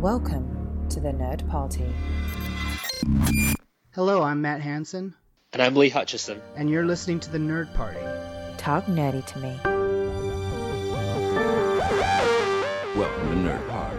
Welcome to the Nerd Party. Hello, I'm Matt Hansen. And I'm Lee Hutchison. And you're listening to the Nerd Party. Talk nerdy to me. Welcome to Nerd Party.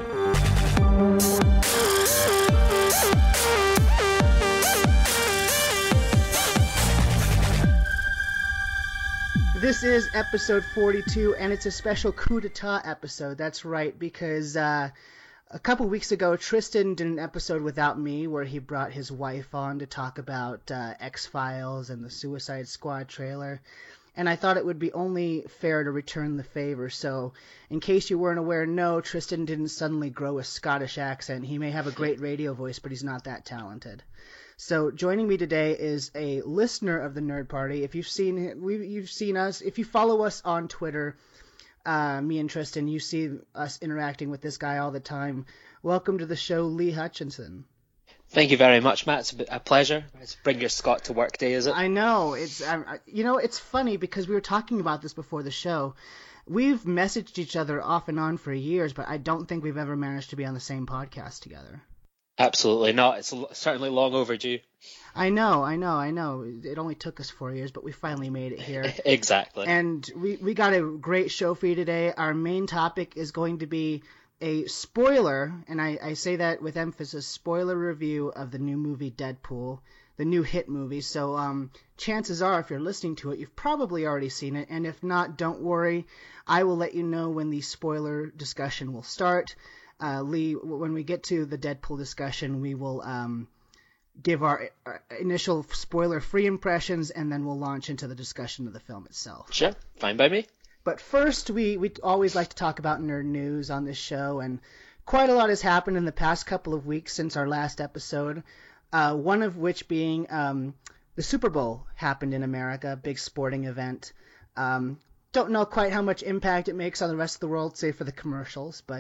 This is episode 42, and it's a special coup d'etat episode. That's right, because a couple weeks ago, Tristan did an episode without me where he brought his wife on to talk about X-Files and the Suicide Squad trailer. And I thought it would be only fair to return the favor. So, in case you weren't aware, no, Tristan didn't suddenly grow a Scottish accent. He may have a great radio voice, but he's not that talented. So, joining me today is a listener of the Nerd Party. If you've seen us, if you follow us on Twitter, me and Tristan, you see us interacting with this guy all the time. Welcome to the show, Lee Hutchinson. Thank you very much, Matt. It's a pleasure. It's bring your Scot to work day, is it? I know. It's funny because we were talking about this before the show. We've messaged each other off and on for years, but I don't think we've ever managed to be on the same podcast together. Absolutely not. It's certainly long overdue. I know. It only took us 4 years, but we finally made it here. Exactly. And we got a great show for you today. Our main topic is going to be a spoiler, and I say that with emphasis, spoiler review of the new movie Deadpool, the new hit movie. So chances are, if you're listening to it, you've probably already seen it. And if not, don't worry. I will let you know when the spoiler discussion will start. Lee, when we get to the Deadpool discussion, we will give our initial spoiler-free impressions, and then we'll launch into the discussion of the film itself. Sure, fine by me. But first, we always like to talk about nerd news on this show, and quite a lot has happened in the past couple of weeks since our last episode, one of which being the Super Bowl happened in America, a big sporting event. Don't know quite how much impact it makes on the rest of the world, say for the commercials, but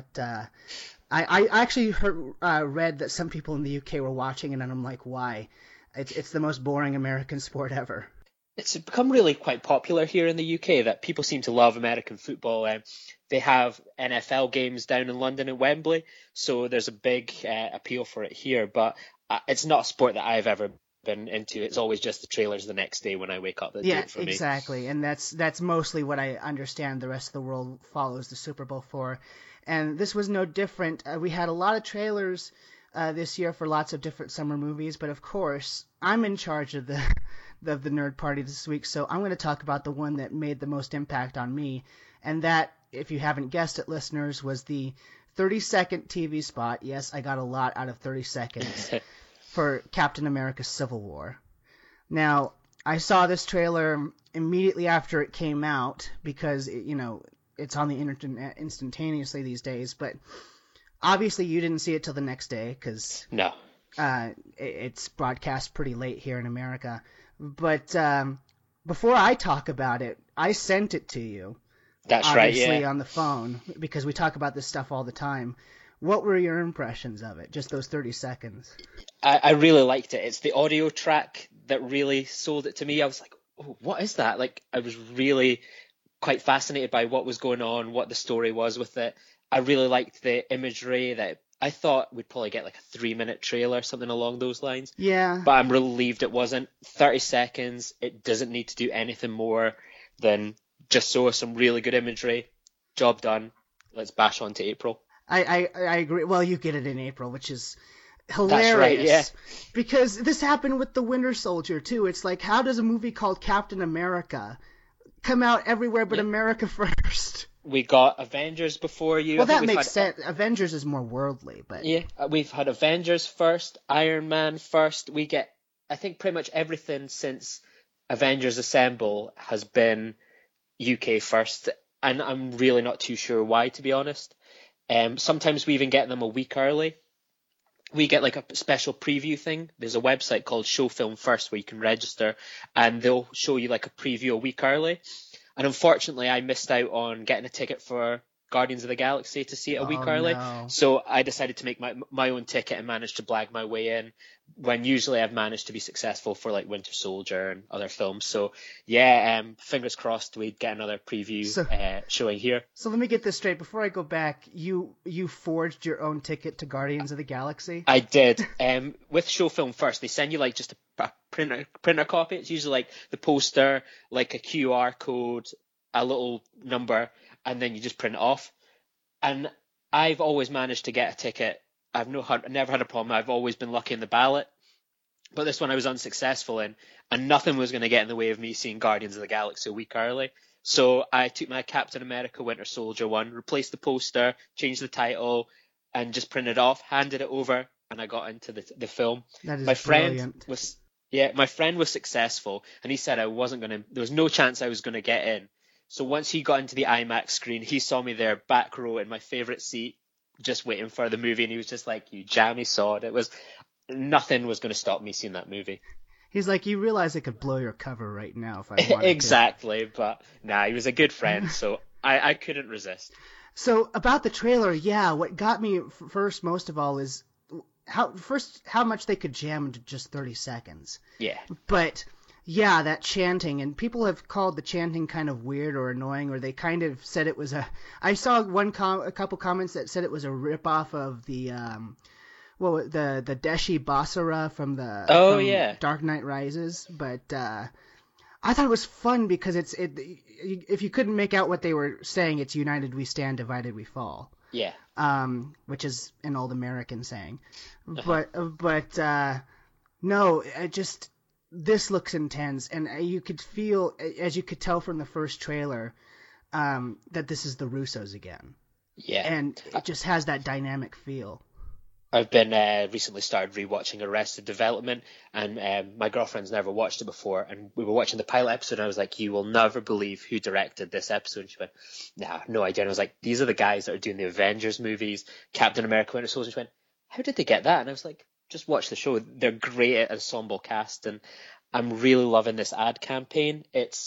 I actually read that some people in the UK were watching it, and I'm like, why? It's the most boring American sport ever. It's become really quite popular here in the UK that people seem to love American football. They have NFL games down in London and Wembley, so there's a big appeal for it here, but it's not a sport that I've ever been into. It's always just the trailers the next day when I wake up that do it for me. Yeah, exactly, and that's mostly what I understand the rest of the world follows the Super Bowl for. And this was no different. We had a lot of trailers this year for lots of different summer movies, but of course, I'm in charge of the Nerd Party this week, so I'm going to talk about the one that made the most impact on me, and that, if you haven't guessed it, listeners, was the 30-second TV spot. Yes, I got a lot out of 30 seconds for Captain America Civil War. Now, I saw this trailer immediately after it came out because, it's on the internet instantaneously these days, but obviously you didn't see it till the next day because no. It's broadcast pretty late here in America. But before I talk about it, I sent it to you. That's right, yeah. Obviously on the phone because we talk about this stuff all the time. What were your impressions of it, just those 30 seconds? I really liked it. It's the audio track that really sold it to me. I was like, oh, what is that? Like, I was really quite fascinated by what was going on, what the story was with it. I really liked the imagery that I thought we'd probably get like a 3-minute trailer, something along those lines. Yeah. But I'm relieved it wasn't. 30 seconds, it doesn't need to do anything more than just show us some really good imagery. Job done. Let's bash on to April. I agree. Well, you get it in April, which is hilarious. That's right, yeah. Because this happened with The Winter Soldier, too. It's like, how does a movie called Captain America come out everywhere but America first? We got Avengers before you. Well, that makes sense. Avengers is more worldly, but yeah, we've had Avengers first, Iron Man first. We get, I think, pretty much everything since Avengers Assemble has been UK first, and I'm really not too sure why, to be honest. Sometimes we even get them a week early. We get like a special preview thing. There's a website called Show Film First where you can register, and they'll show you like a preview a week early. And unfortunately, I missed out on getting a ticket for Guardians of the Galaxy to see it a week Oh, early. no. So I decided to make my own ticket and managed to blag my way in, when usually I've managed to be successful for like Winter Soldier and other films. So yeah, fingers crossed we'd get another preview showing here. So let me get this straight. Before I go back, you forged your own ticket to Guardians of the Galaxy? I did. With Show Film First, they send you like just a printer copy. It's usually like the poster, like a QR code, a little number, and then you just print it off. And I've always managed to get a ticket. I've never had a problem. I've always been lucky in the ballot. But this one I was unsuccessful in, and nothing was going to get in the way of me seeing Guardians of the Galaxy a week early. So I took my Captain America Winter Soldier one, replaced the poster, changed the title, and just printed it off, handed it over, and I got into the film. That is my friend brilliant. My friend was successful, and he said there was no chance I was going to get in. So once he got into the IMAX screen, he saw me there, back row in my favourite seat, just waiting for the movie, and he was just like, "You jammy sod." Nothing was going to stop me seeing that movie. He's like, "You realize I could blow your cover right now if I wanted Exactly, but he was a good friend, so I couldn't resist. So about the trailer, yeah, what got me first, most of all, is how much they could jam into just 30 seconds. Yeah. But yeah, that chanting, and people have called the chanting kind of weird or annoying, or they kind of said it was I saw a couple comments that said it was a ripoff of the the Deshi Basara from Dark Knight Rises, but I thought it was fun because if you couldn't make out what they were saying, it's "United we stand, divided we fall." Yeah. Which is an old American saying. But no, this looks intense, and you could feel, as you could tell from the first trailer, that this is the Russos again. Yeah. And it just has that dynamic feel. I've been recently started rewatching Arrested Development, and my girlfriend's never watched it before, and we were watching the pilot episode, and I was like, "You will never believe who directed this episode." And she went, "Nah, no idea." And I was like, "These are the guys that are doing the Avengers movies, Captain America, Winter Soldier." And she went, "How did they get that?" And I was like, "Just watch the show. They're great at ensemble cast, and I'm really loving this ad campaign.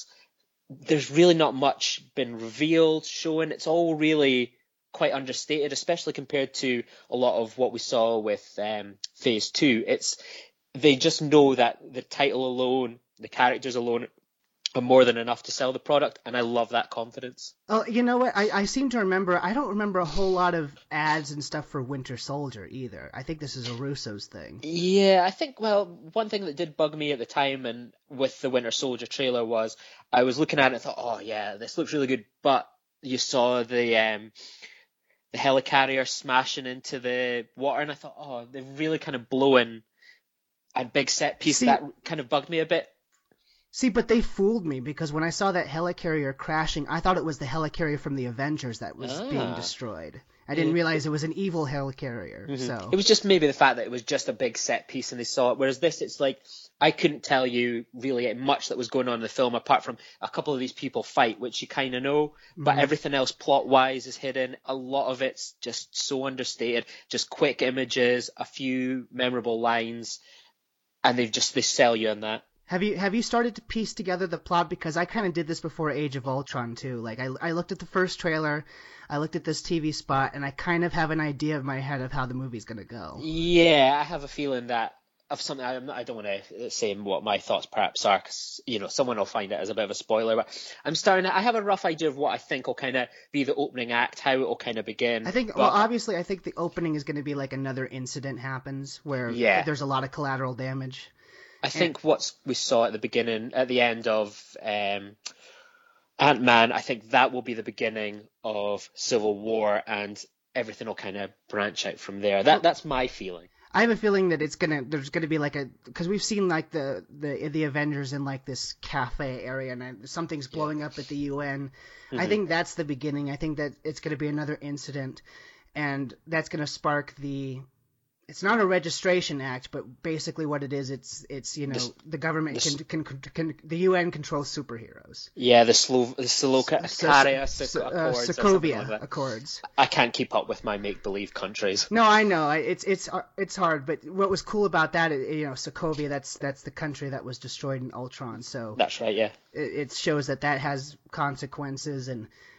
There's really not much been revealed, shown. It's all really quite understated, especially compared to a lot of what we saw with Phase 2. They just know that the title alone, the characters alone, are more than enough to sell the product, and I love that confidence. Oh, you know what? I seem to remember, I don't remember a whole lot of ads and stuff for Winter Soldier either. I think this is a Russo's thing. Yeah, I think, one thing that did bug me at the time and with the Winter Soldier trailer was I was looking at it and thought, "Oh yeah, this looks really good," but you saw the helicarrier smashing into the water, and I thought, "Oh, they're really kind of blowing a big set piece." That kind of bugged me a bit. See, but they fooled me, because when I saw that helicarrier crashing, I thought it was the helicarrier from the Avengers that was being destroyed. I didn't realize it was an evil helicarrier. Mm-hmm. So it was just maybe the fact that it was just a big set piece and they saw it. Whereas this, it's like, I couldn't tell you really much that was going on in the film apart from a couple of these people fight, which you kind of know, but everything else plot-wise is hidden. A lot of it's just so understated, just quick images, a few memorable lines, and they sell you on that. Have you started to piece together the plot? Because I kind of did this before Age of Ultron too. Like I looked at the first trailer, I looked at this TV spot, and I kind of have an idea in my head of how the movie's gonna go. Yeah, I have a feeling that of something. I don't want to say what my thoughts perhaps are, because someone will find it as a bit of a spoiler. But I have a rough idea of what I think will kind of be the opening act, how it will kind of begin. I think, obviously, I think the opening is going to be like another incident happens where there's a lot of collateral damage. I think what we saw at the end of Ant-Man, I think that will be the beginning of Civil War, and everything will kind of branch out from there. That's my feeling. I have a feeling that there's gonna be because we've seen like the Avengers in like this cafe area, and something's blowing up at the UN. Mm-hmm. I think that's the beginning. I think that it's gonna be another incident, and that's gonna spark it's not a registration act, but basically what it is, it's the government the UN controls superheroes. Yeah, the Sokovia Accords. I can't keep up with my make-believe countries. No, I know it's hard, but what was cool about that, Sokovia, that's the country that was destroyed in Ultron. So that's right, yeah. It shows that has consequences, and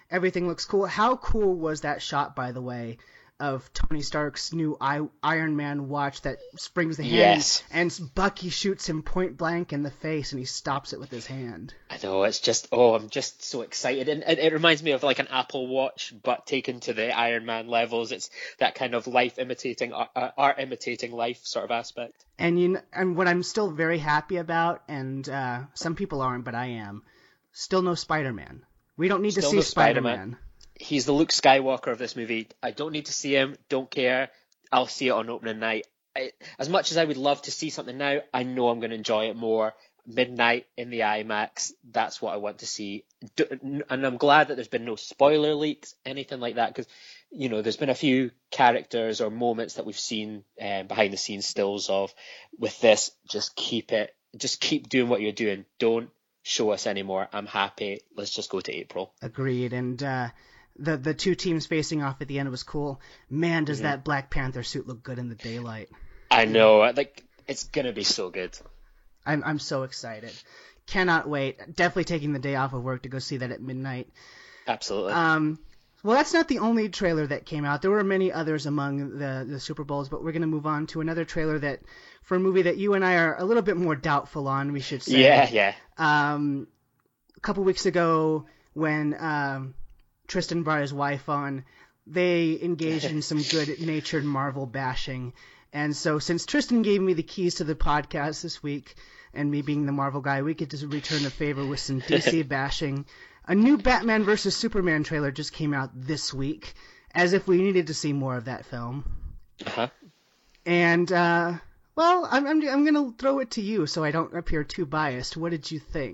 Everything looks cool. How cool was that shot, by the way, of Tony Stark's new Iron Man watch that springs the hand, Yes. and Bucky shoots him point blank in the face, and he stops it with his hand. I know, it's just, I'm just so excited. And it reminds me of like an Apple Watch, but taken to the Iron Man levels. It's that kind of art imitating life sort of aspect. And what I'm still very happy about, and some people aren't, but I am, still no Spider-Man. We don't need to see Spider-Man. He's the Luke Skywalker of this movie. I don't need to see him. Don't care. I'll see it on opening night. As much as I would love to see something now, I know I'm going to enjoy it more. Midnight in the IMAX. That's what I want to see. And I'm glad that there's been no spoiler leaks, anything like that, because there's been a few characters or moments that we've seen behind the scenes stills of. With this, just keep doing what you're doing. Don't show us anymore. I'm happy. Let's just go to April. Agreed. And the two teams facing off at the end was cool. Man, does that Black Panther suit look good in the daylight. I know. Like, it's going to be so good. I'm so excited. Cannot wait. Definitely taking the day off of work to go see that at midnight. Absolutely. Well, that's not the only trailer that came out. There were many others among the Super Bowls, but we're going to move on to another trailer that for a movie that you and I are a little bit more doubtful on, we should say. Yeah. A couple weeks ago when Tristan brought his wife on, they engaged in some good-natured Marvel bashing. And so since Tristan gave me the keys to the podcast this week, and me being the Marvel guy, we get to return the favor with some DC bashing. A new Batman vs. Superman trailer just came out this week, as if we needed to see more of that film. Uh-huh. And, well, I'm going to throw it to you so I don't appear too biased. What did you think?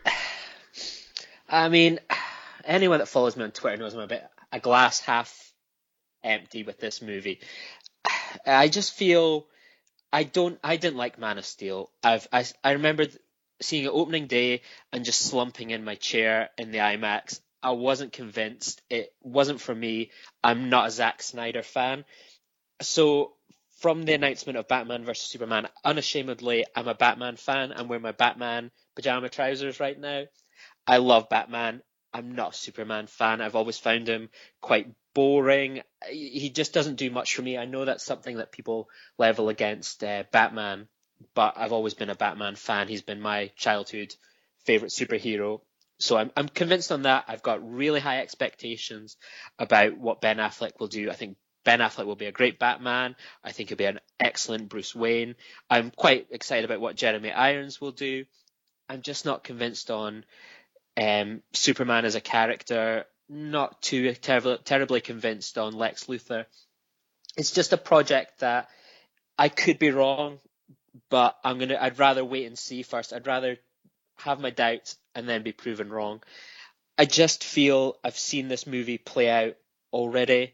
I mean, anyone that follows me on Twitter knows I'm a bit a glass half empty with this movie. I just feel I didn't like Man of Steel. I remember seeing it opening day and just slumping in my chair in the IMAX. I wasn't convinced. It wasn't for me. I'm not a Zack Snyder fan. So from the announcement of Batman vs. Superman, unashamedly, I'm a Batman fan. I'm wearing my Batman pajama trousers right now. I love Batman. I'm not a Superman fan. I've always found him quite boring. He just doesn't do much for me. I know that's something that people level against Batman, but I've always been a Batman fan. He's been my childhood favorite superhero. So I'm convinced on that. I've got really high expectations about what Ben Affleck will do. I think Ben Affleck will be a great Batman. I think he'll be an excellent Bruce Wayne. I'm quite excited about what Jeremy Irons will do. I'm just not convinced on Superman as a character. Not too terribly convinced on Lex Luthor. It's just a project that I could be wrong, but I'd rather wait and see first. I'd rather have my doubts and then be proven wrong. I just feel I've seen this movie play out already.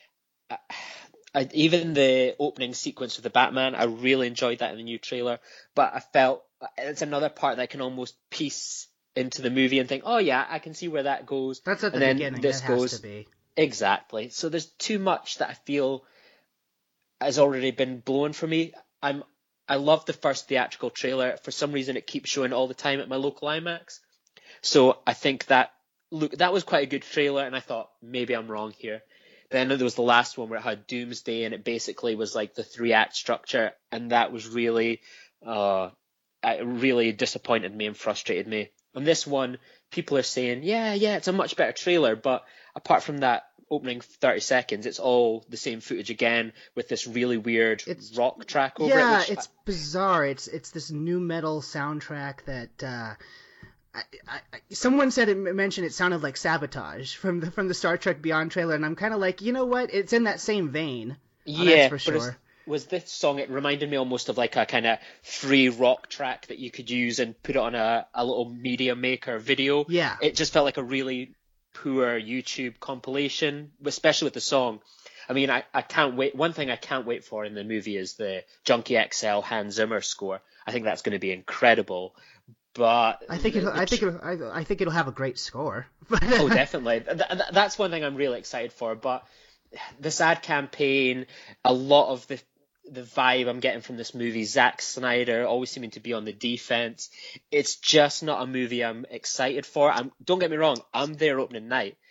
Even the opening sequence with the Batman, I really enjoyed that in the new trailer, but I felt it's another part that I can almost piece into the movie and think, oh yeah, I can see where that goes. That's at the beginning. This has to be. Exactly. So there's too much that I feel has already been blown for me. I love the first theatrical trailer. For some reason, it keeps showing all the time at my local IMAX. So I think that was quite a good trailer, and I thought maybe I'm wrong here. Then there was the last one where it had Doomsday, and it basically was like the 3-act structure, and that was really, it really disappointed me and frustrated me. On this one, people are saying, yeah, it's a much better trailer, but apart from that opening 30 seconds, it's all the same footage again with this really weird rock track over it. Yeah, it's bizarre. It's this new metal soundtrack that someone mentioned it sounded like Sabotage from the Star Trek Beyond trailer, and I'm kind of like, you know what? It's in that same vein. Yeah, that's for sure. Was this song, it reminded me almost of like a kind of free rock track that you could use and put it on a little Media Maker video. Yeah. It just felt like a really poor YouTube compilation, especially with the song. I mean, I can't wait. One thing I can't wait for in the movie is the Junkie XL Hans Zimmer score. I think that's going to be incredible. But I think it'll have a great score. Oh, definitely. That's one thing I'm really excited for. But this ad campaign, a lot of the vibe I'm getting from this movie, Zack Snyder always seeming to be on the defense. It's just not a movie I'm excited for. Don't get me wrong, I'm there opening night,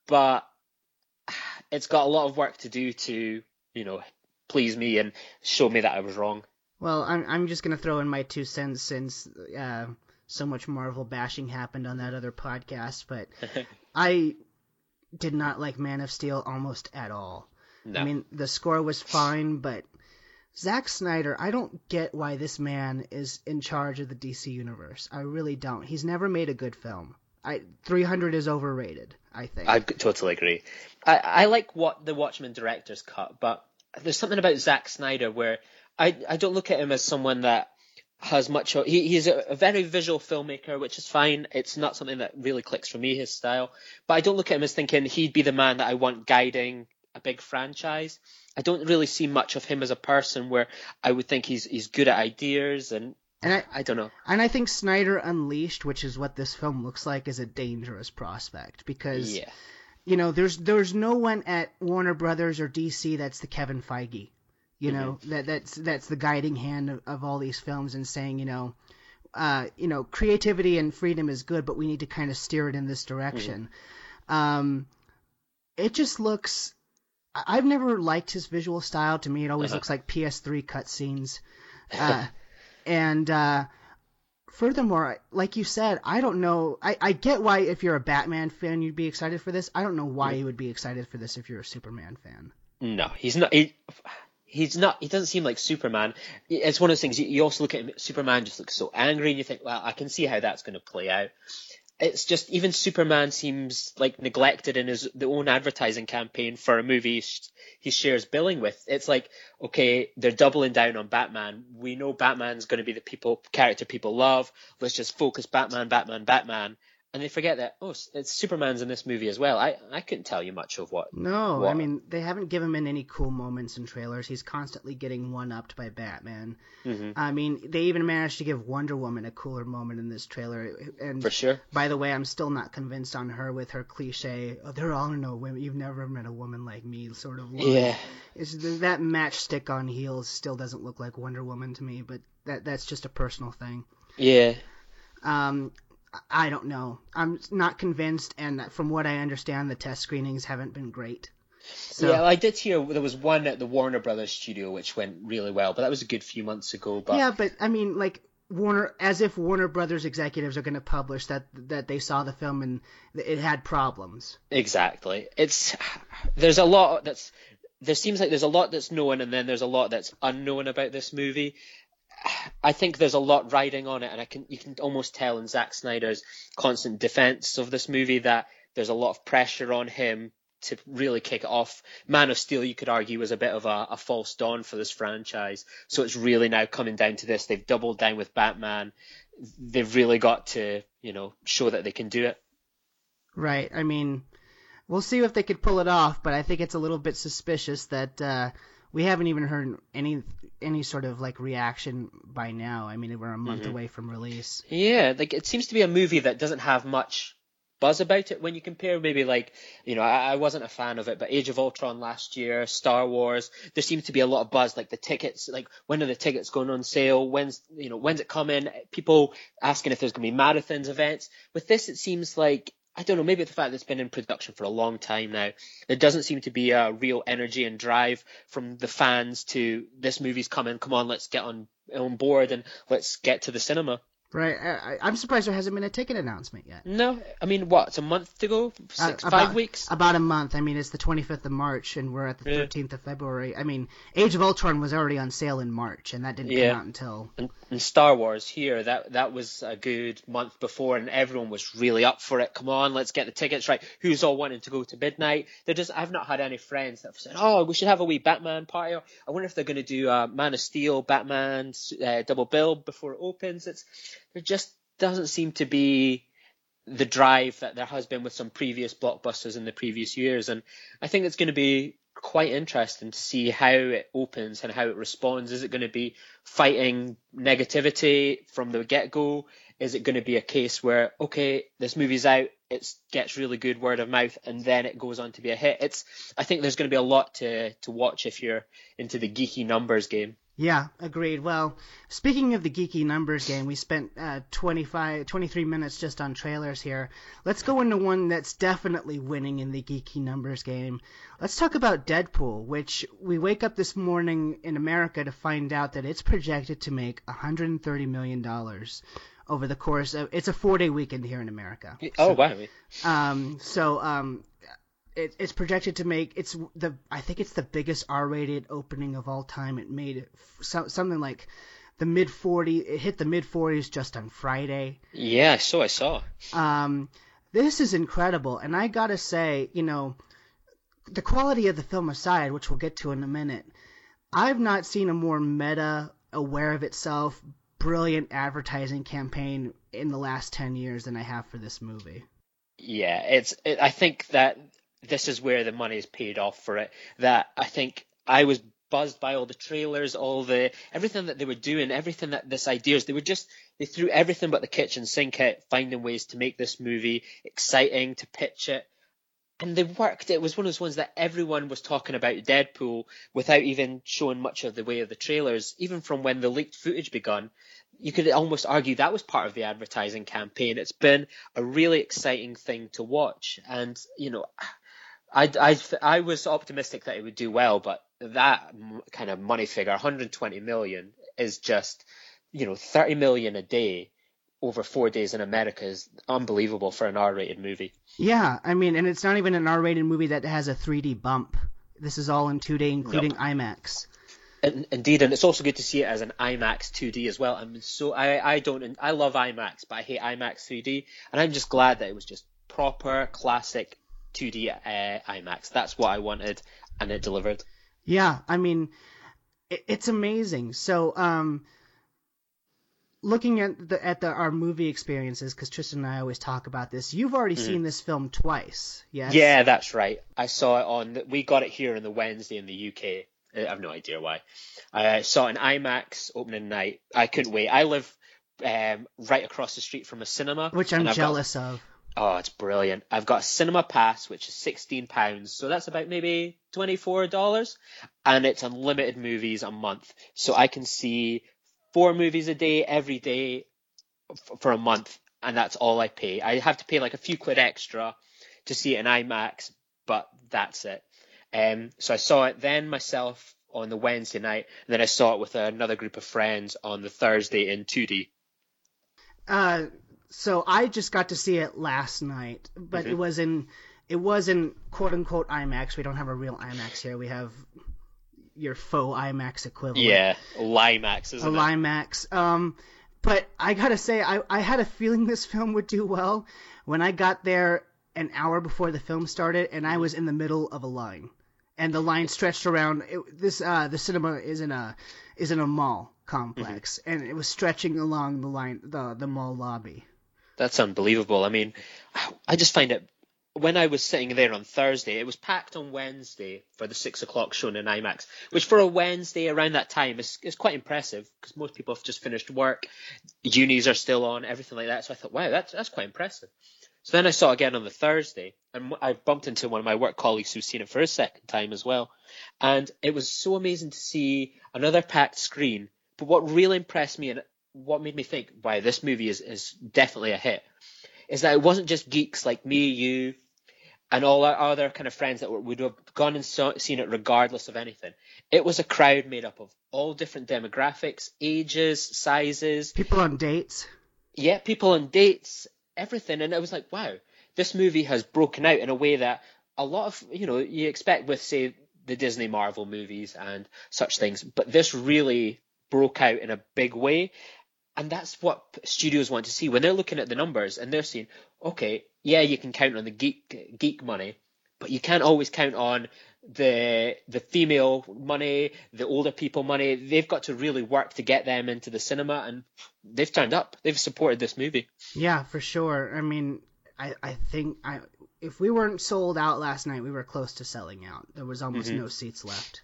but it's got a lot of work to do to, please me and show me that I was wrong. Well, I'm just gonna throw in my 2 cents since so much Marvel bashing happened on that other podcast, but I did not like Man of Steel almost at all. No. I mean, the score was fine, but Zack Snyder, I don't get why this man is in charge of the DC universe. I really don't. He's never made a good film. 300 is overrated, I think. I totally agree. I like what the Watchmen director's cut, but there's something about Zack Snyder where I don't look at him as someone that has much. He's a very visual filmmaker, which is fine. It's not something that really clicks for me, his style. But I don't look at him as thinking he'd be the man that I want guiding a big franchise. I don't really see much of him as a person where I would think he's good at ideas, and I don't know. And I think Snyder Unleashed, which is what this film looks like, is a dangerous prospect because, there's no one at Warner Brothers or DC that's the Kevin Feige. That's the guiding hand of all these films and saying, creativity and freedom is good, but we need to kind of steer it in this direction. It just looks. I've never liked his visual style. To me, it always looks like PS3 cutscenes. And furthermore, like you said, I don't know. I get why if you're a Batman fan, you'd be excited for this. I don't know why you would be excited for this if you're a Superman fan. No, he's not. He's not. He doesn't seem like Superman. It's one of those things. You also look at him. Superman just looks so angry, and you think, well, I can see how that's going to play out. It's just even Superman seems like neglected in the own advertising campaign for a movie he shares billing with. It's like, okay, they're doubling down on Batman. We know Batman's going to be the character people love. Let's just focus Batman. And they forget that, it's Superman's in this movie as well. I couldn't tell you much of what. No, I mean, they haven't given him in any cool moments in trailers. He's constantly getting one-upped by Batman. Mm-hmm. I mean, they even managed to give Wonder Woman a cooler moment in this trailer. And for sure. By the way, I'm still not convinced on her with her cliche, there are no women, you've never met a woman like me sort of line. Yeah. That matchstick on heels still doesn't look like Wonder Woman to me, but that's just a personal thing. Yeah. I don't know. I'm not convinced, and from what I understand, the test screenings haven't been great. So, yeah, I did hear there was one at the Warner Brothers studio which went really well, but that was a good few months ago. But yeah, but I mean, like as if Warner Brothers executives are going to publish that they saw the film and it had problems. Exactly. There seems like there's a lot that's known, and then there's a lot that's unknown about this movie. I think there's a lot riding on it, and you can almost tell in Zack Snyder's constant defense of this movie that there's a lot of pressure on him to really kick it off. Man of Steel, you could argue, was a bit of a false dawn for this franchise. So it's really now coming down to this. They've doubled down with Batman. They've really got to, show that they can do it. Right. I mean, we'll see if they could pull it off, but I think it's a little bit suspicious that we haven't even heard any sort of like reaction by now. I mean, we're a month away from release. Yeah, like it seems to be a movie that doesn't have much buzz about it when you compare maybe like, I wasn't a fan of it, but Age of Ultron last year, Star Wars, there seems to be a lot of buzz, like the tickets, like when are the tickets going on sale? When's it coming? People asking if there's going to be marathons events. With this, it seems like, I don't know, maybe the fact that it's been in production for a long time now, there doesn't seem to be a real energy and drive from the fans to this movie's coming, come on, let's get on board and let's get to the cinema. Right. I'm surprised there hasn't been a ticket announcement yet. No. I mean, what? It's a month to go? 5 weeks? About a month. I mean, it's the 25th of March, and we're at the 13th of February. I mean, Age of Ultron was already on sale in March, and that didn't come out until... And Star Wars here, that was a good month before, and everyone was really up for it. Come on, let's get the tickets right. Who's all wanting to go to midnight? I've not had any friends that have said, we should have a wee Batman party. I wonder if they're going to do Man of Steel, Batman, double bill before it opens. There just doesn't seem to be the drive that there has been with some previous blockbusters in the previous years. And I think it's going to be quite interesting to see how it opens and how it responds. Is it going to be fighting negativity from the get-go? Is it going to be a case where, okay, this movie's out, it gets really good word of mouth, and then it goes on to be a hit? I think there's going to be a lot to watch if you're into the geeky numbers game. Yeah, agreed. Well, speaking of the geeky numbers game, we spent 23 minutes just on trailers here. Let's go into one that's definitely winning in the geeky numbers game. Let's talk about Deadpool, which we wake up this morning in America to find out that it's projected to make $130 million over the course of... It's a 4-day weekend here in America. Oh, wow. It's projected to make I think it's the biggest R-rated opening of all time. It made something like the mid-40s. It hit the mid-40s just on Friday. Yeah, I saw. This is incredible, and I gotta say, the quality of the film aside, which we'll get to in a minute, I've not seen a more meta, aware of itself, brilliant advertising campaign in the last 10 years than I have for this movie. Yeah, I think that this is where the money is paid off for it. That I think I was buzzed by all the trailers, everything that they were doing, everything that this ideas. They threw everything but the kitchen sink at finding ways to make this movie exciting, to pitch it. And they worked. It was one of those ones that everyone was talking about Deadpool without even showing much of the way of the trailers. Even from when the leaked footage begun, you could almost argue that was part of the advertising campaign. It's been a really exciting thing to watch. And, I was optimistic that it would do well, but that kind of money figure, 120 million, is just, 30 million a day over 4 days in America is unbelievable for an R-rated movie. Yeah, and it's not even an R-rated movie that has a 3D bump. This is all in 2D, including IMAX. Indeed, and it's also good to see it as an IMAX 2D as well. I love IMAX, but I hate IMAX 3D, and I'm just glad that it was just proper, classic 2D IMAX. That's what I wanted, and it delivered. Yeah, it's amazing. So, looking at our movie experiences, because Tristan and I always talk about this, you've already seen this film twice, yes? Yeah, that's right. I saw it we got it here on the Wednesday in the UK. I have no idea why. I saw it in IMAX opening night. I couldn't wait. I live right across the street from a cinema. Which I'm jealous of. Oh, it's brilliant. I've got a cinema pass, which is £16, so that's about maybe $24, and it's unlimited movies a month. So I can see 4 movies a day, every day, for a month, and that's all I pay. I have to pay like a few quid extra to see it in IMAX, but that's it. So I saw it then myself on the Wednesday night, and then I saw it with another group of friends on the Thursday in 2D. So I just got to see it last night, but it was in quote unquote IMAX. We don't have a real IMAX here. We have your faux IMAX equivalent. Yeah, Limax, isn't it? Limax. But I gotta say, I had a feeling this film would do well when I got there an hour before the film started, and I was in the middle of a line, and the line stretched around. The cinema is in a mall complex, and it was stretching along the line, the mall lobby. That's unbelievable. I just find it, when I was sitting there on Thursday, it was packed on Wednesday for the 6 o'clock show in IMAX, which for a Wednesday around that time is quite impressive, because most people have just finished work, unis are still on, everything like that. So I thought, wow, that's quite impressive. So then I saw it again on the Thursday, and I bumped into one of my work colleagues who's seen it for a second time as well. And it was so amazing to see another packed screen. But what really impressed me, and what made me think, wow, this movie is definitely a hit, is that it wasn't just geeks like me, you, and all our other kind of friends that would have gone and seen it regardless of anything. It was a crowd made up of all different demographics, ages, sizes. People on dates. Yeah, people on dates, everything. And it was like, wow, this movie has broken out in a way that a lot of, you expect with, say, the Disney Marvel movies and such things. But this really broke out in a big way. And that's what studios want to see when they're looking at the numbers and they're saying, okay, yeah, you can count on the geek money, but you can't always count on the female money, the older people money. They've got to really work to get them into the cinema, and they've turned up. They've supported this movie. Yeah, for sure. I think if we weren't sold out last night, we were close to selling out. There was almost no seats left.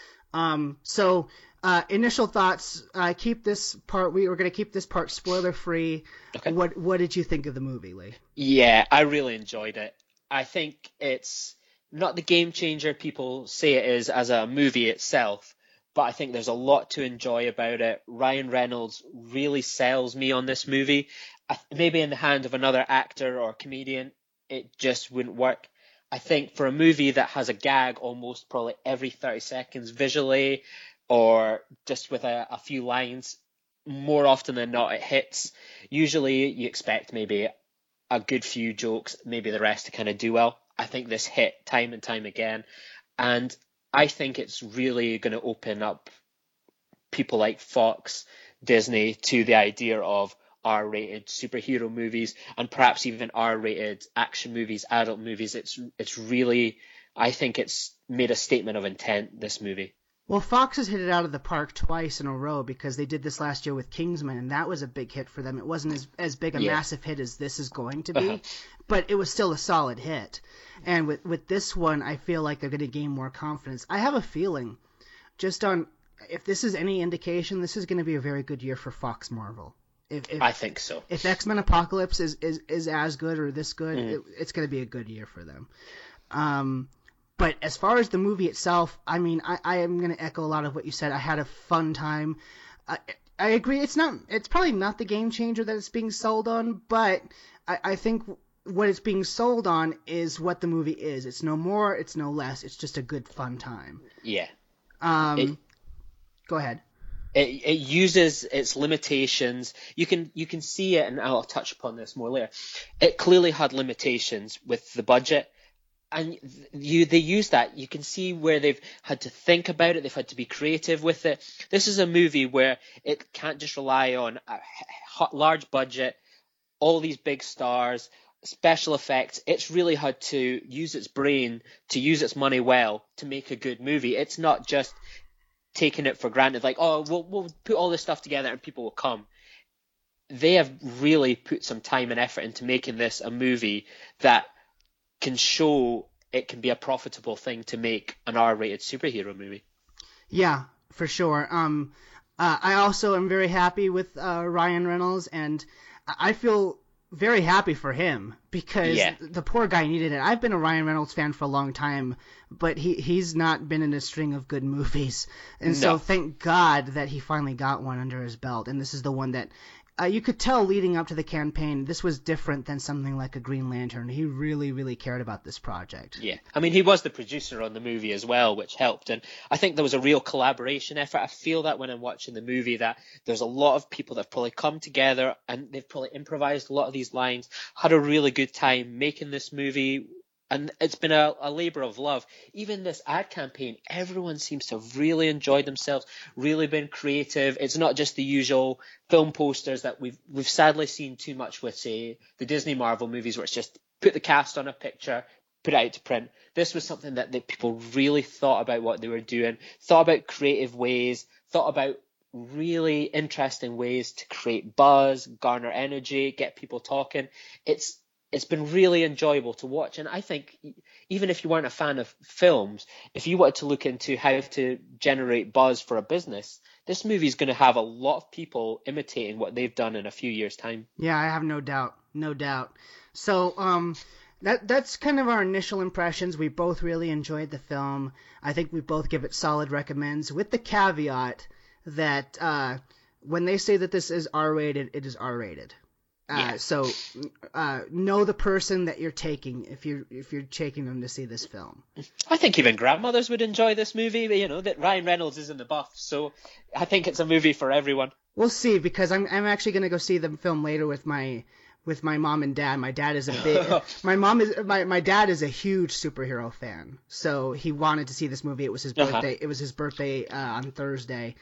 So initial thoughts. Keep this part. We were going to keep this part spoiler free. Okay. What did you think of the movie, Lee? Yeah, I really enjoyed it. I think it's not the game changer people say it is as a movie itself, but I think there's a lot to enjoy about it. Ryan Reynolds really sells me on this movie. Maybe in the hand of another actor or comedian, it just wouldn't work. I think for a movie that has a gag almost probably every 30 seconds visually, or just with a few lines, more often than not it hits. Usually you expect maybe a good few jokes, maybe the rest to kind of do well. I think this hit time and time again, and I think it's really going to open up people like Fox, Disney to the idea of R-rated superhero movies and perhaps even R-rated action movies, adult movies. It's really, I think it's made a statement of intent, this movie. Well, Fox has hit it out of the park twice in a row because they did this last year with Kingsman, and that was a big hit for them. It wasn't as big a massive hit as this is going to be, but it was still a solid hit. And with this one, I feel like they're going to gain more confidence. I have a feeling, just on, if this is any indication, this is going to be a very good year for Fox Marvel. I think so. If X-Men Apocalypse is as good or this good, it's going to be a good year for them. But as far as the movie itself, I mean, I am going to echo a lot of what you said. I had a fun time. I agree. It's probably not the game changer that it's being sold on, but I think what it's being sold on is what the movie is. It's no more. It's no less. It's just a good fun time. Yeah. Go ahead. It uses its limitations. You can see it, and I'll touch upon this more later. It clearly had limitations with the budget, and they use that. You can see where they've had to think about it. They've had to be creative with it. This is a movie where it can't just rely on a large budget, all these big stars, special effects. It's really had to use its brain, to use its money well, to make a good movie. It's not just taking it for granted, like, oh, we'll put all this stuff together and people will come. They have really put some time and effort into making this a movie that can show it can be a profitable thing to make an R-rated superhero movie. Yeah, for sure. I also am very happy with Ryan Reynolds, and I feel very happy for him because the poor guy needed it. I've been a Ryan Reynolds fan for a long time, but he's not been in a string of good movies. And so thank God that he finally got one under his belt. And this is the one that you could tell leading up to the campaign, this was different than something like a Green Lantern. He really, really cared about this project. Yeah. I mean, he was the producer on the movie as well, which helped. And I think there was a real collaboration effort. I feel that when I'm watching the movie, that there's a lot of people that have probably come together and they've probably improvised a lot of these lines, had a really good time making this movie. And it's been a labor of love. Even this ad campaign, everyone seems to have really enjoyed themselves, really been creative. It's not just the usual film posters that we've sadly seen too much with, say, the Disney Marvel movies, where it's just put the cast on a picture, put it out to print. This was something that people really thought about what they were doing, thought about creative ways, thought about really interesting ways to create buzz, garner energy, get people talking. It's been really enjoyable to watch, and I think even if you weren't a fan of films, if you wanted to look into how to generate buzz for a business, this movie is going to have a lot of people imitating what they've done in a few years' time. Yeah, I have no doubt. So that's kind of our initial impressions. We both really enjoyed the film. I think we both give it solid recommends, with the caveat that when they say that this is R-rated, it is R-rated. So know the person that you're taking if you're taking them to see this film. I think even grandmothers would enjoy this movie. You know that Ryan Reynolds is in the buff, so I think it's a movie for everyone. We'll see, because I'm actually going to go see the film later with my mom and dad. My dad is a big my dad is a huge superhero fan, so he wanted to see this movie. It was his birthday. It was his birthday on Thursday,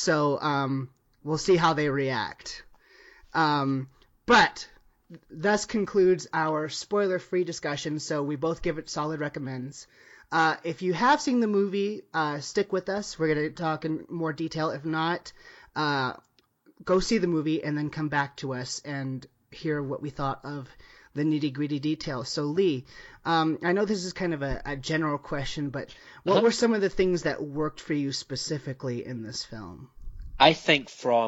so we'll see how they react. But thus concludes our spoiler-free discussion, so we both give it solid recommends. If you have seen the movie, stick with us. We're going to talk in more detail. If not, go see the movie and then come back to us and hear what we thought of the nitty-gritty details. So, Lee, I know this is kind of a general question, but what were some of the things that worked for you specifically in this film? I think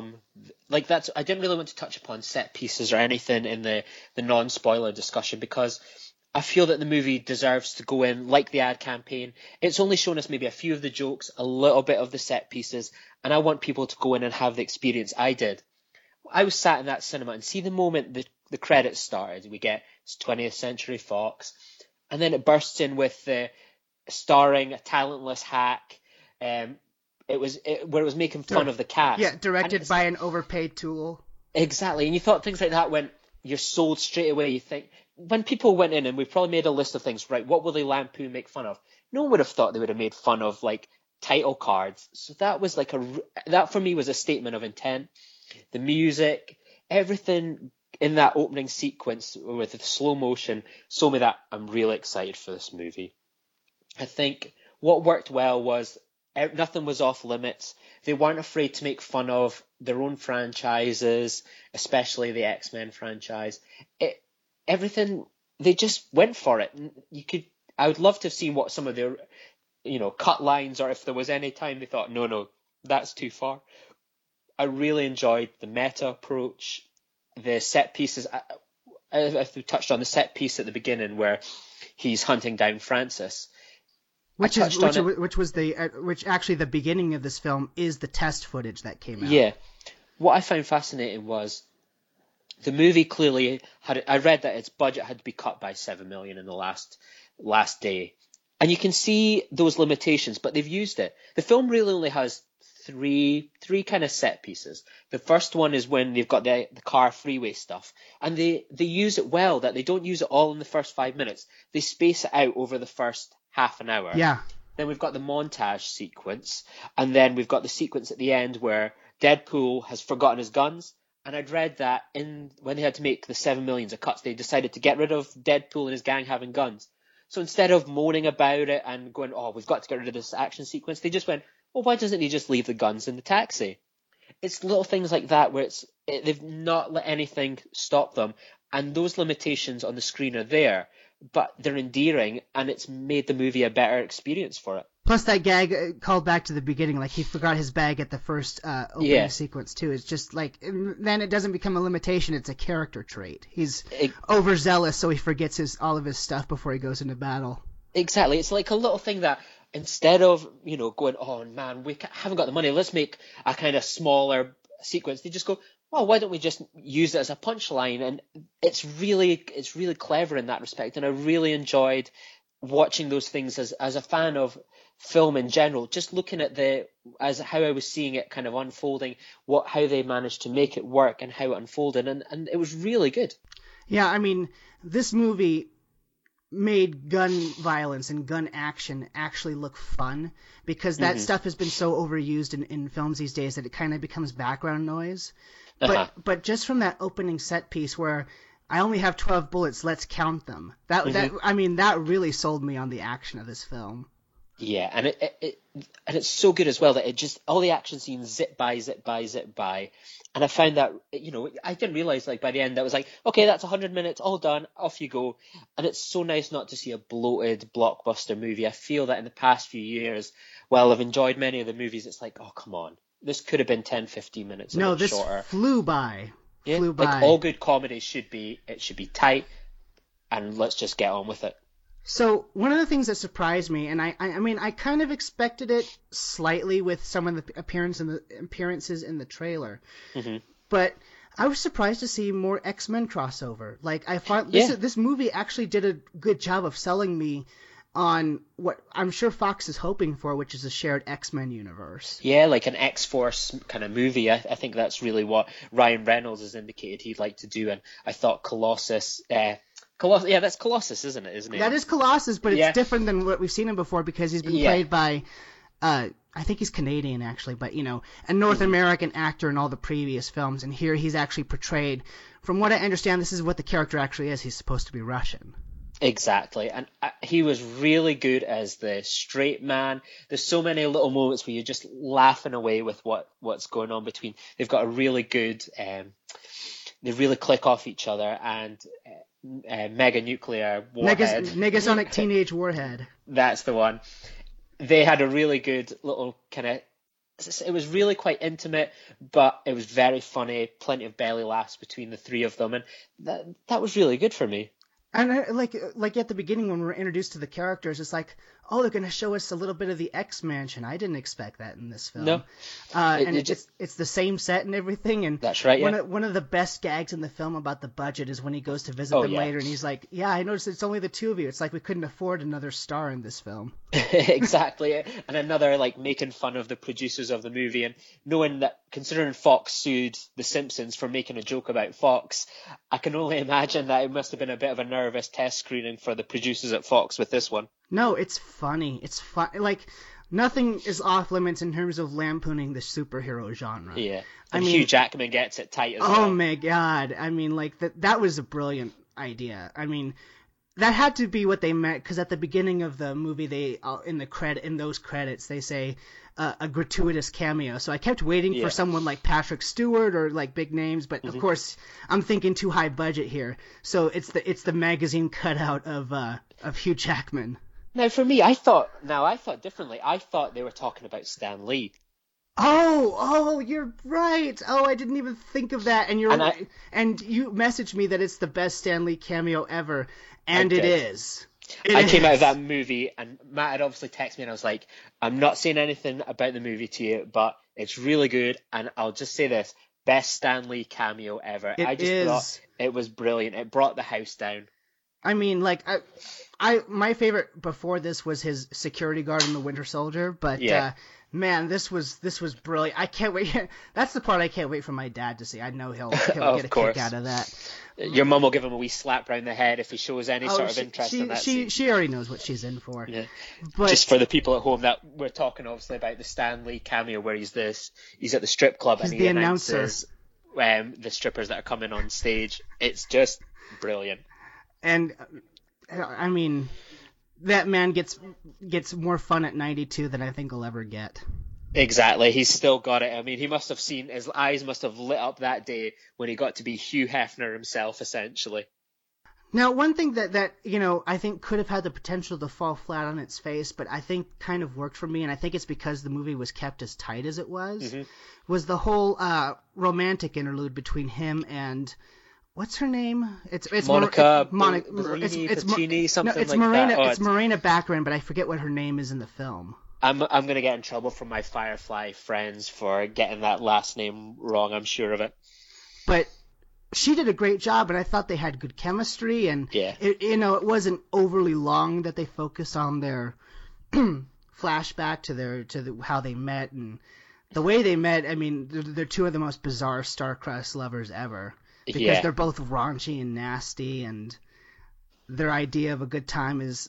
I didn't really want to touch upon set pieces or anything in the non-spoiler discussion, because I feel that the movie deserves to go in like the ad campaign. It's only shown us maybe a few of the jokes, a little bit of the set pieces, and I want people to go in and have the experience I did. I was sat in that cinema and see the moment the credits started. We get 20th Century Fox, and then it bursts in with starring a talentless hack. Where it was making fun of the cast. Yeah, directed by an overpaid tool. Exactly, and you thought things like that when you're sold straight away. You think, when people went in and we probably made a list of things, right, what will they lampoon, make fun of? No one would have thought they would have made fun of, like, title cards. So that was like that for me was a statement of intent. The music, everything in that opening sequence with the slow motion showed me that I'm really excited for this movie. I think what worked well was nothing was off limits. They weren't afraid to make fun of their own franchises, especially the X-Men franchise. Everything, they just went for it. I would love to have seen what some of their, cut lines, or if there was any time they thought, no, that's too far. I really enjoyed the meta approach, the set pieces. If we touched on the set piece at the beginning where he's hunting down Francis. Which actually the beginning of this film is the test footage that came out. Yeah. What I found fascinating was the movie clearly I read that its budget had to be cut by $7 million in the last day. And you can see those limitations, but they've used it. The film really only has three kind of set pieces. The first one is when they've got the car freeway stuff, and they use it well, that they don't use it all in the first 5 minutes. They space it out over the first half an hour. Yeah. Then we've got the montage sequence, and then we've got the sequence at the end where Deadpool has forgotten his guns. And I'd read that when they had to make the 7 millions of cuts, they decided to get rid of Deadpool and his gang having guns. So instead of moaning about it and going, oh, we've got to get rid of this action sequence, they just went, well, why doesn't he just leave the guns in the taxi? It's little things like that where they've not let anything stop them. And those limitations on the screen are there, but they're endearing, and it's made the movie a better experience for it. Plus that gag called back to the beginning, like he forgot his bag at the first opening sequence too. It's just like, then it doesn't become a limitation, it's a character trait. He's overzealous, so he forgets all of his stuff before he goes into battle. Exactly. It's like a little thing that instead of, going, oh man, we haven't got the money, let's make a kind of smaller sequence, they just go, well, why don't we just use it as a punchline? And it's really clever in that respect. And I really enjoyed watching those things as a fan of film in general, just looking at how I was seeing it kind of unfolding, how they managed to make it work and how it unfolded, and it was really good. Yeah, I mean, this movie made gun violence and gun action actually look fun, because that stuff has been so overused in films these days that it kind of becomes background noise. But just from that opening set piece where I only have 12 bullets, let's count them. That really sold me on the action of this film. Yeah, and it's so good as well that it just, all the action scenes zip by, zip by, zip by. And I found that, I didn't realize, like, by the end that was like, okay, that's 100 minutes, all done, off you go. And it's so nice not to see a bloated blockbuster movie. I feel that in the past few years, while I've enjoyed many of the movies, it's like, oh, come on. This could have been 10, 15 minutes shorter. No, this flew by. Yeah, like all good comedies should be tight, and let's just get on with it. So one of the things that surprised me, and I mean I kind of expected it slightly with some of the appearances in the trailer, but I was surprised to see more X-Men crossover. Like I thought this movie actually did a good job of selling me on what I'm sure Fox is hoping for, which is a shared X-Men universe. Yeah, like an X-Force kind of movie. I think that's really what Ryan Reynolds has indicated he'd like to do, and I thought Colossus, that's Colossus, isn't it? That is Colossus, but it's different than what we've seen him before, because he's been played by, I think he's Canadian actually, but a North American actor in all the previous films, and here he's actually portrayed, from what I understand, this is what the character actually is. He's supposed to be Russian. Exactly, and he was really good as the straight man. There's so many little moments where you're just laughing away with what's going on between. They've got a really good, they really click off each other, and Mega Nuclear Warhead. Negasonic Teenage Warhead. That's the one. They had a really good little kind of. It was really quite intimate, but it was very funny. Plenty of belly laughs between the three of them, and that was really good for me. And like at the beginning when we're introduced to the characters, it's like, oh, they're going to show us a little bit of the X Mansion. I didn't expect that in this film. No. And it's the same set and everything. And that's right, yeah. One of the best gags in the film about the budget is when he goes to visit them later, and he's like, yeah, I noticed it's only the two of you. It's like we couldn't afford another star in this film. Exactly. And another, like, making fun of the producers of the movie, and knowing that, considering Fox sued The Simpsons for making a joke about Fox, I can only imagine that it must have been a bit of a nervous test screening for the producers at Fox with this one. No, it's funny. It's fun. Like, nothing is off limits in terms of lampooning the superhero genre. Yeah. And Hugh Jackman gets it tight as well. Oh my God. I mean, like, that was a brilliant idea. I mean, that had to be what they meant, because at the beginning of the movie, they in those credits, they say a gratuitous cameo. So I kept waiting for someone like Patrick Stewart or like big names, but of course I'm thinking too high budget here. So it's the magazine cutout of Hugh Jackman. Now for me, I thought differently. I thought they were talking about Stan Lee. Oh, you're right. Oh, I didn't even think of that. And and you messaged me that it's the best Stan Lee cameo ever, and it is. I came out of that movie, and Matt had obviously texted me, and I was like, I'm not saying anything about the movie to you, but it's really good, and I'll just say this, best Stan Lee cameo ever. I just thought it was brilliant. It brought the house down. I mean, like, my favorite before this was his security guard in The Winter Soldier, but man, this was brilliant. I can't wait. That's the part I can't wait for my dad to see. I know he'll get a kick out of that. Your mum will give him a wee slap round the head if he shows any sort of interest in that scene. She already knows what she's in for. Yeah. But just for the people at home, that we're talking obviously about the Stan Lee cameo where he's at the strip club and he announces the strippers that are coming on stage. It's just brilliant. And I mean, that man gets more fun at 92 than I think he'll ever get. Exactly. He's still got it. I mean, he must have seen, his eyes must have lit up that day when he got to be Hugh Hefner himself, essentially. Now, one thing that I think could have had the potential to fall flat on its face, but I think kind of worked for me, and I think it's because the movie was kept as tight as it was the whole romantic interlude between him and... What's her name? It's Monica. It's something it's like Morena, that. It's Morena Baccarin, but I forget what her name is in the film. I'm going to get in trouble from my Firefly friends for getting that last name wrong. I'm sure of it. But she did a great job, and I thought they had good chemistry, and it wasn't overly long that they focused on their flashback to how they met and the way they met. I mean, they're two of the most bizarre star-crossed lovers ever. Because they're both raunchy and nasty, and their idea of a good time is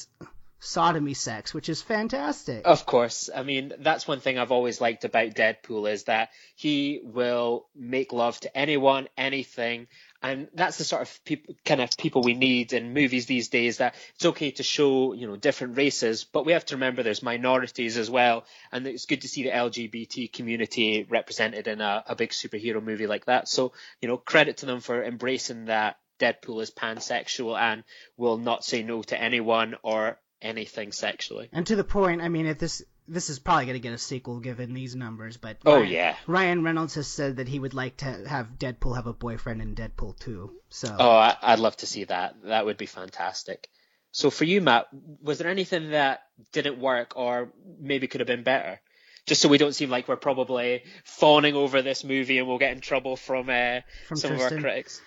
sodomy sex, which is fantastic. Of course. I mean, that's one thing I've always liked about Deadpool is that he will make love to anyone, anything, and that's the sort of people we need in movies these days, that it's okay to show, different races, but we have to remember there's minorities as well, and it's good to see the LGBT community represented in a big superhero movie like that. So, credit to them for embracing that Deadpool is pansexual and will not say no to anyone or anything sexually. And to the point, I mean, this is probably going to get a sequel given these numbers, but Ryan Reynolds has said that he would like to have Deadpool have a boyfriend in Deadpool 2. So I'd love to see that. That would be fantastic. So for you, Matt, was there anything that didn't work or maybe could have been better? Just so we don't seem like we're probably fawning over this movie and we'll get in trouble from some of our critics.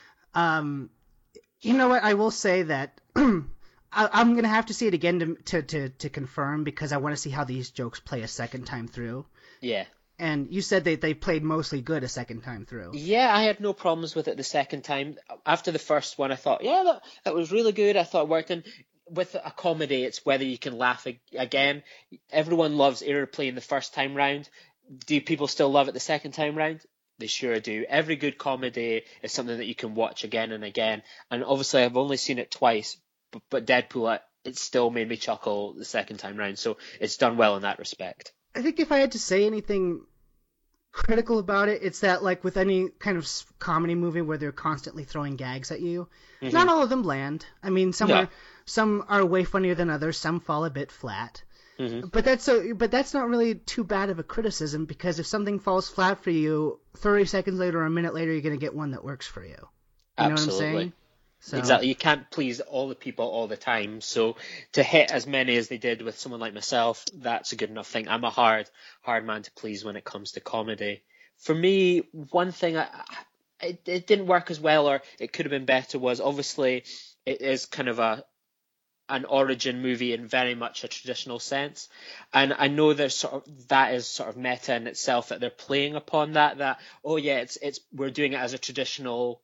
You know what? I will say that I'm going to have to see it again to confirm, because I want to see how these jokes play a second time through. Yeah. And you said that they played mostly good a second time through. Yeah, I had no problems with it the second time. After the first one, I thought, that was really good. I thought it worked. And with a comedy, it's whether you can laugh again. Everyone loves Airplane the first time round. Do people still love it the second time round? They sure do. Every good comedy is something that you can watch again and again. And obviously, I've only seen it twice. But Deadpool, it still made me chuckle the second time round, so it's done well in that respect. I think if I had to say anything critical about it, it's that, like with any kind of comedy movie where they're constantly throwing gags at you, not all of them land. I mean, some are way funnier than others, some fall a bit flat. But that's not really too bad of a criticism, because if something falls flat for you, 30 seconds later or a minute later, you're going to get one that works for you. You know what I'm saying? So, exactly. You can't please all the people all the time. So to hit as many as they did with someone like myself, that's a good enough thing. I'm a hard man to please when it comes to comedy. For me, one thing it didn't work as well, or it could have been better, was obviously it is kind of an origin movie in very much a traditional sense, and I know there's that is sort of meta in itself, that they're playing upon that oh yeah, it's we're doing it as a traditional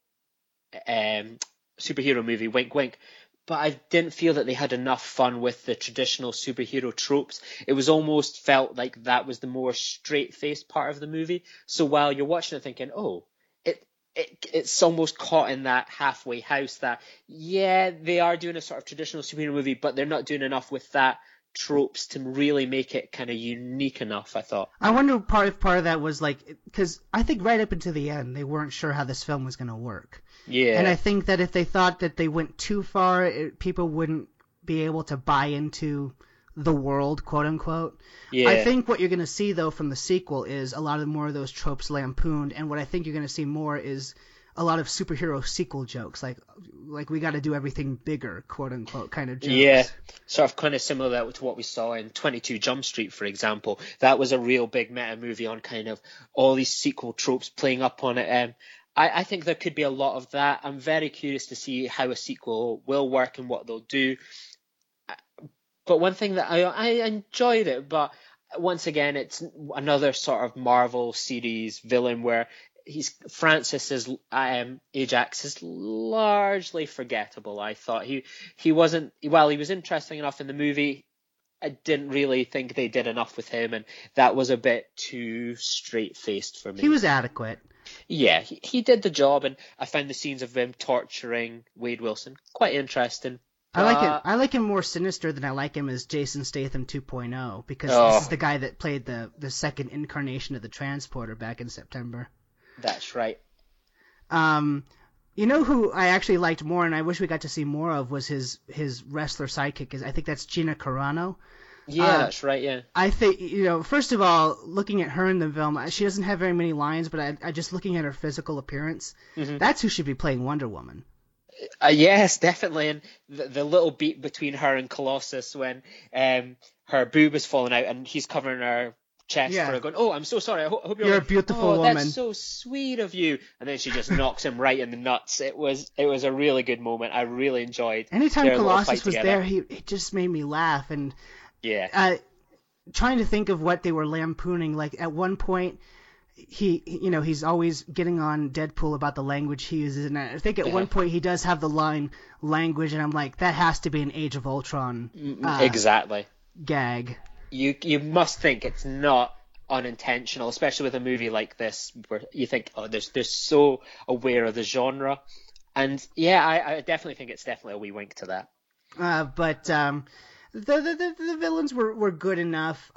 superhero movie, wink wink. But I didn't feel that they had enough fun with the traditional superhero tropes. It was almost felt like that was the more straight-faced part of the movie. So while you're watching it thinking, oh, it's almost caught in that halfway house that, yeah, they are doing a sort of traditional superhero movie, but they're not doing enough with that tropes to really make it kind of unique enough, I thought. I wonder if part of that was like, because I think right up until the end, they weren't sure how this film was going to work. Yeah. And I think that if they thought that they went too far, people wouldn't be able to buy into the world, quote unquote. Yeah. I think what you're going to see, though, from the sequel is a lot of more of those tropes lampooned. And what I think you're going to see more is a lot of superhero sequel jokes, like we got to do everything bigger, quote unquote, kind of jokes. Yeah, sort of kind of similar to what we saw in 22 Jump Street, for example. That was a real big meta movie on kind of all these sequel tropes playing up on it. I think there could be a lot of that. I'm very curious to see how a sequel will work and what they'll do. But one thing that I enjoyed it, but once again, it's another sort of Marvel series villain where Francis is Ajax is largely forgettable. I thought he wasn't, while he was interesting enough in the movie, I didn't really think they did enough with him, and that was a bit too straight-faced for me. He was adequate. Yeah, he did the job, and I found the scenes of him torturing Wade Wilson quite interesting. I like him more sinister than I like him as Jason Statham 2.0, because this is the guy that played the second incarnation of the Transporter back in September. That's right. You know who I actually liked more, and I wish we got to see more of, was his wrestler sidekick. I think that's Gina Carano. Yeah, that's right, yeah. I think, first of all, looking at her in the film, she doesn't have very many lines, but I just looking at her physical appearance, that's who should be playing Wonder Woman. Yes, definitely. And the little beat between her and Colossus when her boob is falling out and he's covering her chest for her, going, "Oh, I'm so sorry. I hope you're a beautiful woman. That's so sweet of you." And then she just knocks him right in the nuts. It was a really good moment. I really enjoyed. Anytime Colossus was there, it just made me laugh. And trying to think of what they were lampooning. Like at one point, he's always getting on Deadpool about the language he uses, and I think at one point he does have the line "language," and I'm like, that has to be an Age of Ultron exactly gag. You must think it's not unintentional, especially with a movie like this where you think, oh, they're so aware of the genre, and I definitely think it's definitely a wee wink to that. But the villains were good enough.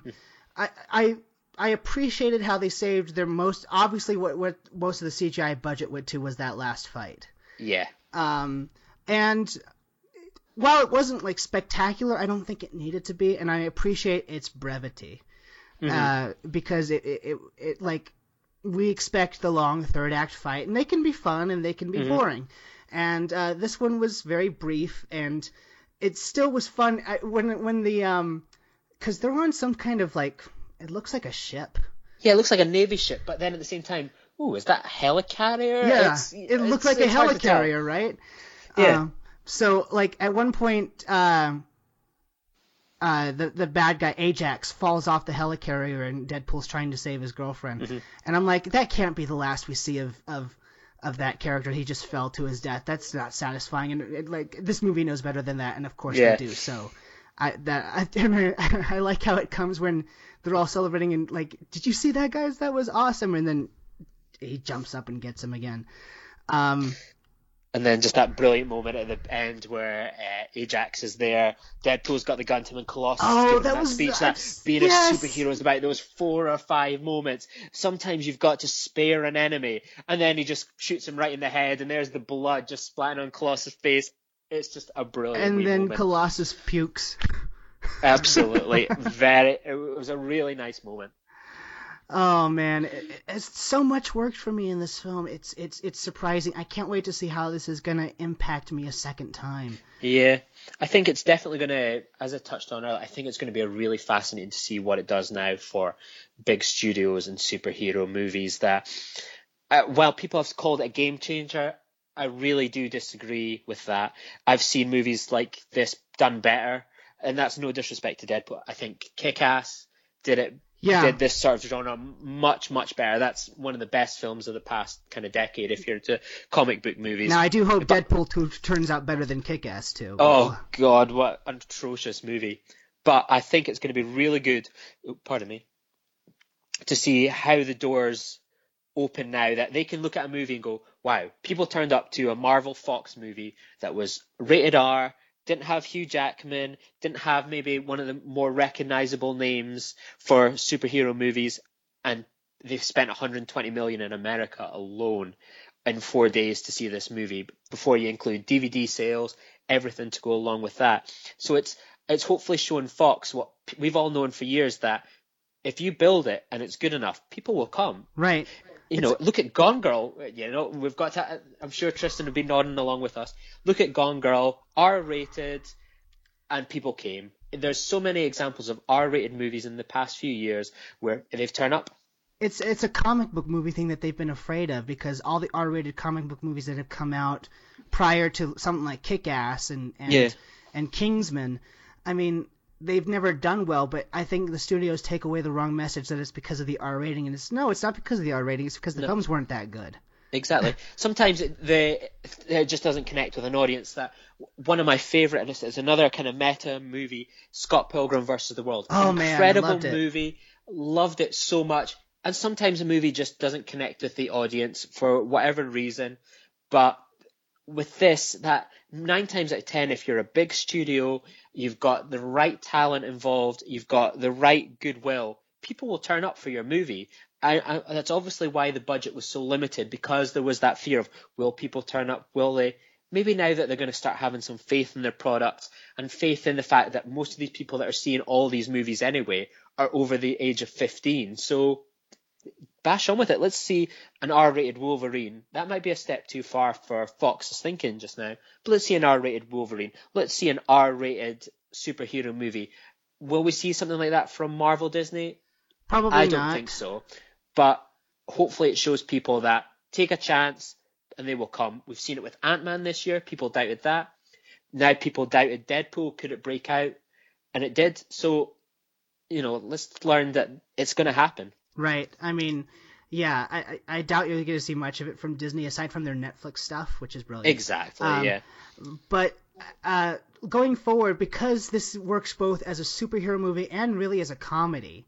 I appreciated how they saved their most, obviously what most of the CGI budget went to was that last fight. Yeah. And while it wasn't like spectacular, I don't think it needed to be, and I appreciate its brevity. Because it like, we expect the long third act fight, and they can be fun and they can be boring. And this one was very brief, and it still was fun when the because they're on some kind of like, it looks like a ship. Yeah, it looks like a Navy ship, but then at the same time, ooh, is that a helicarrier? Yeah, it looks like a helicarrier, right? Yeah. So, like, at one point, the bad guy, Ajax, falls off the helicarrier and Deadpool's trying to save his girlfriend. And I'm like, that can't be the last we see of that character. He just fell to his death. That's not satisfying. And, this movie knows better than that, and of course they do. So, I like how it comes when they're all celebrating and like, did you see that, guys? That was awesome. And then he jumps up and gets him again. And then just that brilliant moment at the end where Ajax is there, Deadpool's got the gun to him, and Colossus is giving that speech that being a superhero is about those 4 or 5 moments. Sometimes you've got to spare an enemy, and then he just shoots him right in the head, and there's the blood just splatting on Colossus' face. It's just a brilliant moment. And then Colossus pukes. Absolutely. It was a really nice moment. Oh man, it's so much worked for me in this film. It's surprising. I can't wait to see how this is gonna impact me a second time. Yeah, I think it's definitely going to, as I touched on earlier, I think it's going to be a really fascinating to see what it does now for big studios and superhero movies that, while people have called it a game changer, I really do disagree with that. I've seen movies like this done better, and that's no disrespect to Deadpool. I think Kick-Ass did this sort of genre much, much better. That's one of the best films of the past kind of decade if you're into comic book movies. Now, I do hope Deadpool 2 turns out better than Kick-Ass 2. Oh, God, what an atrocious movie. But I think it's going to be really good, to see how the doors open now, that they can look at a movie and go, wow, people turned up to a Marvel Fox movie that was rated R, didn't have Hugh Jackman, didn't have maybe one of the more recognizable names for superhero movies, and they've spent $120 million in America alone in 4 days to see this movie, before you include DVD sales, everything to go along with that. So it's hopefully showing Fox what we've all known for years, that if you build it and it's good enough, people will come. Right. Look at Gone Girl. We've got to. I'm sure Tristan would be nodding along with us. Look at Gone Girl, R-rated, and people came. There's so many examples of R-rated movies in the past few years where they've turned up. It's a comic book movie thing that they've been afraid of, because all the R-rated comic book movies that have come out prior to something like Kick-Ass and Kingsman, I mean, they've never done well, but I think the studios take away the wrong message that it's because of the R rating, and it's not because of the R rating, it's because the films weren't that good. Exactly. Sometimes it just doesn't connect with an audience. That one of my favorite, and it's another kind of meta movie, Scott Pilgrim versus the World. Oh man, incredible movie, loved it so much. And sometimes a movie just doesn't connect with the audience for whatever reason, but with this, that 9 times out of 10, if you're a big studio, you've got the right talent involved, you've got the right goodwill, people will turn up for your movie. That's obviously why the budget was so limited, because there was that fear of, will people turn up? Will they? Maybe now that they're going to start having some faith in their products and faith in the fact that most of these people that are seeing all these movies anyway are over the age of 15. So bash on with it. Let's see an R-rated Wolverine. That might be a step too far for Fox's thinking just now, but let's see an R-rated Wolverine. Let's see an R-rated superhero movie. Will we see something like that from Marvel Disney? Probably not. I don't think so. But hopefully it shows people that take a chance and they will come. We've seen it with Ant-Man this year. People doubted that. Now people doubted Deadpool. Could it break out? And it did. So, let's learn that it's going to happen. Right. I mean, yeah, I doubt you're going to see much of it from Disney aside from their Netflix stuff, which is brilliant. Exactly, yeah. But going forward, because this works both as a superhero movie and really as a comedy,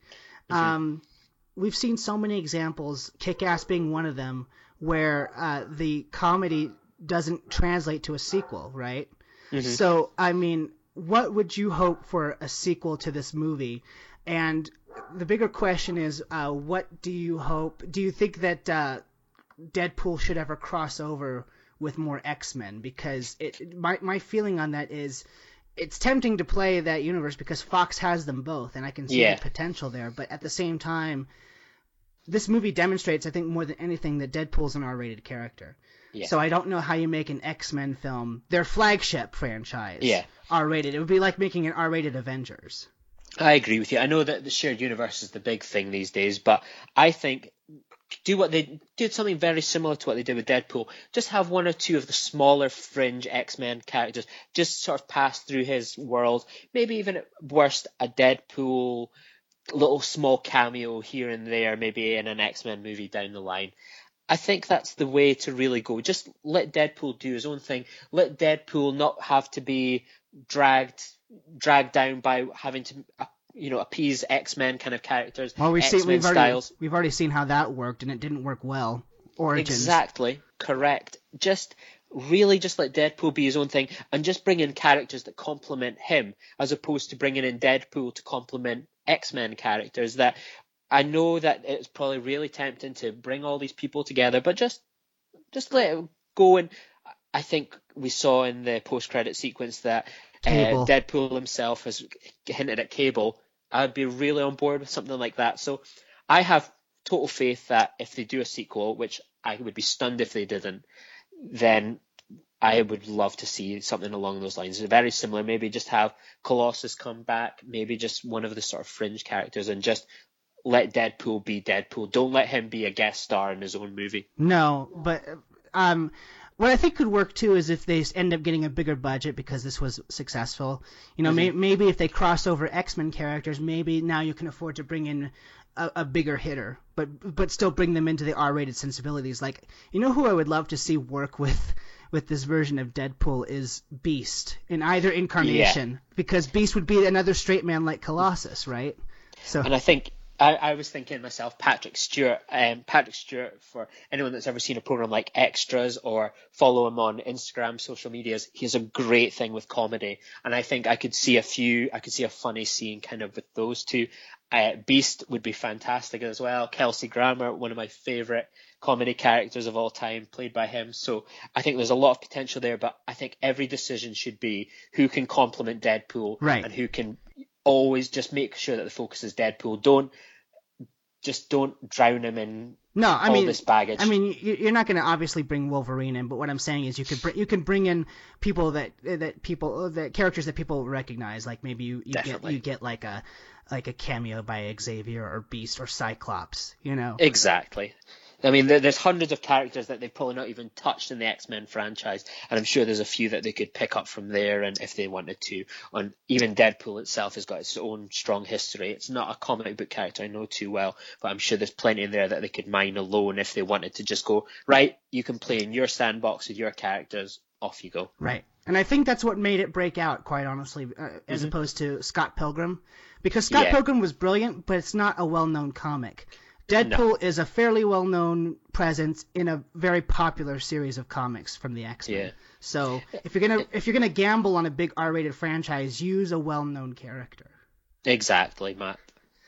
we've seen so many examples, Kick-Ass being one of them, where the comedy doesn't translate to a sequel, right? Mm-hmm. So, I mean, what would you hope for a sequel to this movie? And the bigger question is, what do you hope? Do you think that Deadpool should ever cross over with more X-Men? Because my feeling on that is, it's tempting to play that universe because Fox has them both, and I can see the potential there. But at the same time, this movie demonstrates, I think, more than anything, that Deadpool's an R-rated character. Yeah. So I don't know how you make an X-Men film, their flagship franchise, R-rated. It would be like making an R-rated Avengers. I agree with you. I know that the shared universe is the big thing these days, but I think do something very similar to what they did with Deadpool. Just have one or two of the smaller fringe X-Men characters just sort of pass through his world. Maybe even at worst a Deadpool little small cameo here and there, maybe in an X-Men movie down the line. I think that's the way to really go. Just let Deadpool do his own thing. Let Deadpool not have to be dragged down by having to appease X-Men kind of characters. Well, we've already seen how that worked, and it didn't work well. Origins. Exactly, correct. Just let Deadpool be his own thing, and just bring in characters that complement him, as opposed to bringing in Deadpool to complement X-Men characters. That I know that it's probably really tempting to bring all these people together, but just let it go. And I think we saw in the post-credit sequence that Deadpool himself has hinted at Cable. I'd be really on board with something like that. So I have total faith that if they do a sequel, which I would be stunned if they didn't, then I would love to see something along those lines. Very similar, maybe just have Colossus come back, maybe just one of the sort of fringe characters, and just let Deadpool be Deadpool. Don't let him be a guest star in his own movie. No, but what I think could work too is if they end up getting a bigger budget because this was successful. Maybe if they cross over X-Men characters, maybe now you can afford to bring in a bigger hitter, but still bring them into the R-rated sensibilities. Like, who I would love to see work with this version of Deadpool is Beast in either incarnation, because Beast would be another straight man like Colossus, right? So, and I think I was thinking myself, Patrick Stewart, for anyone that's ever seen a program like Extras or follow him on Instagram, social medias, he has a great thing with comedy, and I think I could see a funny scene kind of with those two. Beast would be fantastic as well. Kelsey Grammer, one of my favorite comedy characters of all time, played by him. So I think there's a lot of potential there, but I think every decision should be who can complement Deadpool, right, and who can always just make sure that the focus is Deadpool. Don't drown him in this baggage. I mean, you're not going to obviously bring Wolverine in, but what I'm saying is you can bring in people that characters that people recognize. Like maybe you get like a cameo by Xavier or Beast or Cyclops. Exactly. I mean, there's hundreds of characters that they've probably not even touched in the X-Men franchise, and I'm sure there's a few that they could pick up from there, and if they wanted to. And even Deadpool itself has got its own strong history. It's not a comic book character I know too well, but I'm sure there's plenty in there that they could mine alone if they wanted to just go, right, you can play in your sandbox with your characters, off you go. Right. And I think that's what made it break out, quite honestly, as opposed to Scott Pilgrim. Because Scott Pilgrim was brilliant, but it's not a well-known comic. Deadpool is a fairly well-known presence in a very popular series of comics from the X-Men. Yeah. So if you're gonna gamble on a big R-rated franchise, use a well-known character. Exactly, Matt.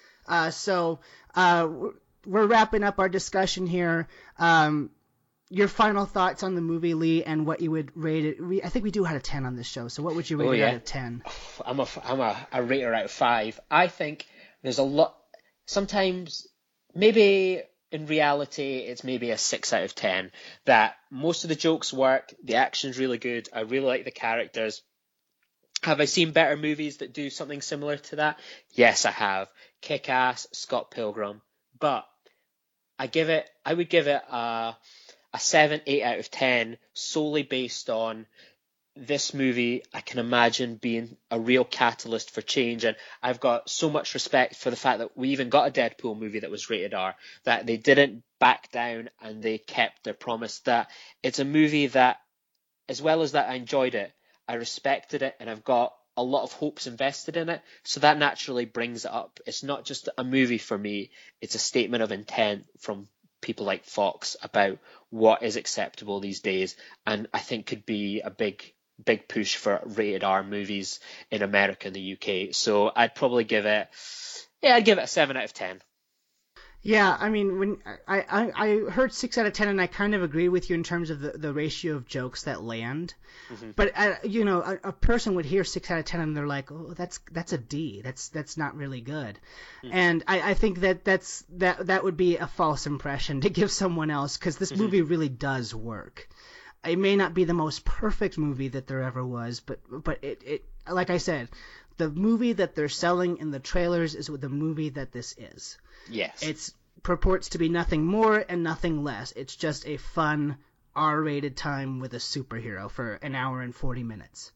So we're wrapping up our discussion here. Your final thoughts on the movie, Lee, and what you would rate it. I think we do out of 10 on this show. So what would you rate it out of 10? I'm a rater out of 5. I think there's a lot. Sometimes. Maybe in reality, it's maybe a 6 out of 10. That most of the jokes work, the action's really good, I really like the characters. Have I seen better movies that do something similar to that? Yes, I have. Kick-Ass, Scott Pilgrim. But I would give it a 7, 8 out of 10 solely based on this movie. I can imagine being a real catalyst for change, and I've got so much respect for the fact that we even got a Deadpool movie that was rated R, that they didn't back down and they kept their promise. That it's a movie that, as well as that I enjoyed it, I respected it, and I've got a lot of hopes invested in it, so that naturally brings it up. It's not just a movie for me, it's a statement of intent from people like Fox about what is acceptable these days, and I think could be a big push for rated R movies in America and the UK. So I'd probably give it a 7 out of 10. Yeah, I mean, when I heard 6 out of 10, and I kind of agree with you in terms of the ratio of jokes that land. Mm-hmm. But a person would hear 6 out of 10 and they're like, oh, that's a D. That's not really good. Mm-hmm. And I think that would be a false impression to give someone else, because this movie really does work. It may not be the most perfect movie that there ever was, but it like I said, the movie that they're selling in the trailers is the movie that this is. Yes. It purports to be nothing more and nothing less. It's just a fun R-rated time with a superhero for an hour and 40 minutes.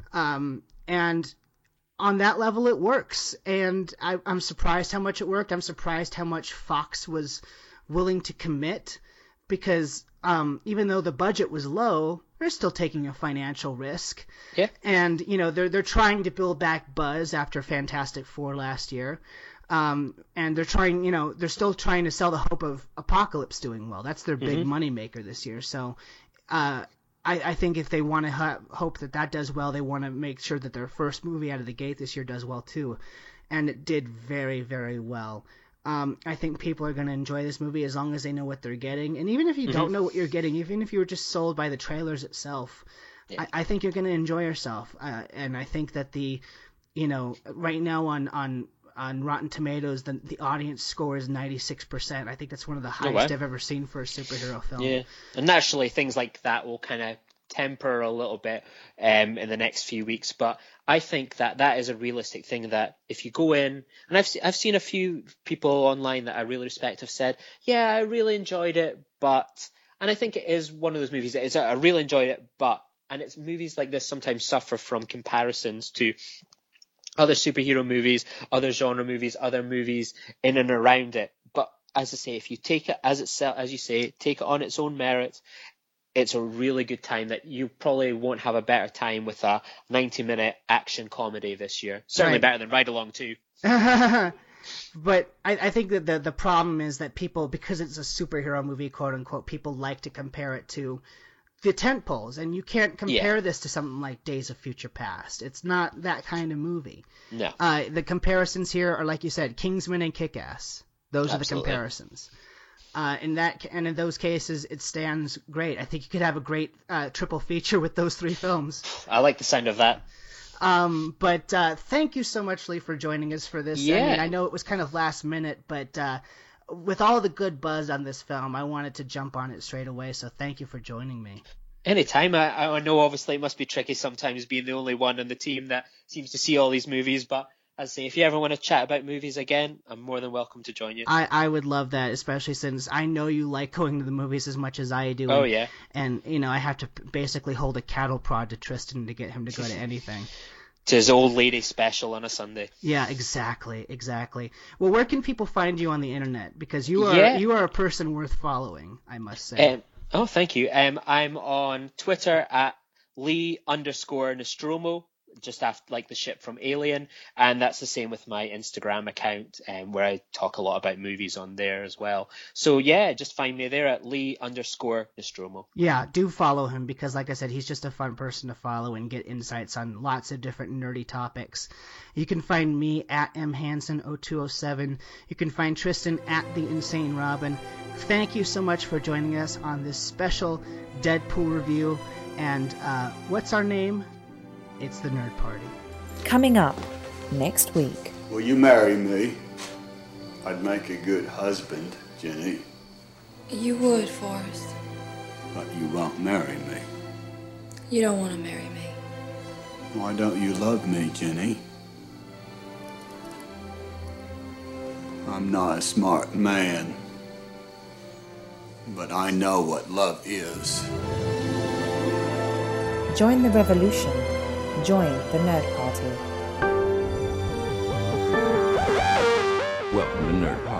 And on that level, it works. And I'm surprised how much it worked. I'm surprised how much Fox was willing to commit, because even though the budget was low, they're still taking a financial risk. Yeah. And, they're trying to build back buzz after Fantastic Four last year. And they're still trying to sell the hope of Apocalypse doing well. That's their big moneymaker this year. So I think if they want to hope that does well, they want to make sure that their first movie out of the gate this year does well too. And it did very, very well. I think people are going to enjoy this movie as long as they know what they're getting. And even if you don't know what you're getting, even if you were just sold by the trailers itself, I think you're going to enjoy yourself. And I think that right now on on Rotten Tomatoes, the audience score is 96%. I think that's one of the highest I've ever seen for a superhero film. Yeah, and naturally things like that will kind of temper a little bit in the next few weeks, but I think that is a realistic thing, that if you go in, and I've seen a few people online that I really respect have said, yeah, I really enjoyed it, but, and I think it is one of those movies that is, I really enjoyed it, but, and it's movies like this sometimes suffer from comparisons to other superhero movies, other genre movies, other movies in and around it. But as I say, if you take it as you say, take it on its own merit, it's a really good time that you probably won't have a better time with a 90-minute action comedy this year. Certainly better than Ride Along 2. But I think that the problem is that people, because it's a superhero movie, quote unquote, people like to compare it to the tentpoles, and you can't compare this to something like Days of Future Past. It's not that kind of movie. No. The comparisons here are, like you said, Kingsman and Kick-Ass. Those are the comparisons. In those cases, it stands great. I think you could have a great triple feature with those three films. I like the sound of that. But thank you so much, Lee, for joining us for this. Yeah. I mean, I know it was kind of last minute, but with all the good buzz on this film, I wanted to jump on it straight away. So thank you for joining me. Anytime. I know obviously it must be tricky sometimes being the only one on the team that seems to see all these movies, but as I say, if you ever want to chat about movies again, I'm more than welcome to join you. I would love that, especially since I know you like going to the movies as much as I do. Oh, yeah. And, I have to basically hold a cattle prod to Tristan to get him to go to anything. To his old lady special on a Sunday. Yeah, exactly. Well, where can people find you on the internet? Because you are a person worth following, I must say. Thank you. I'm on Twitter at Lee_Nostromo, just after like the ship from Alien, and that's the same with my Instagram account, where I talk a lot about movies on there as well. So yeah, just find me there at Lee_Nostromo. Yeah, do follow him, because like I said, he's just a fun person to follow and get insights on lots of different nerdy topics. You can find me at mhanson0207. You can find Tristan at The Insane Robin. Thank you so much for joining us on this special Deadpool review. And what's our name? It's the Nerd Party. Coming up next week. Will you marry me? I'd make a good husband, Jenny. You would, Forrest. But you won't marry me. You don't want to marry me. Why don't you love me, Jenny? I'm not a smart man, but I know what love is. Join the revolution. Join the Nerd Party. Welcome to Nerd Party.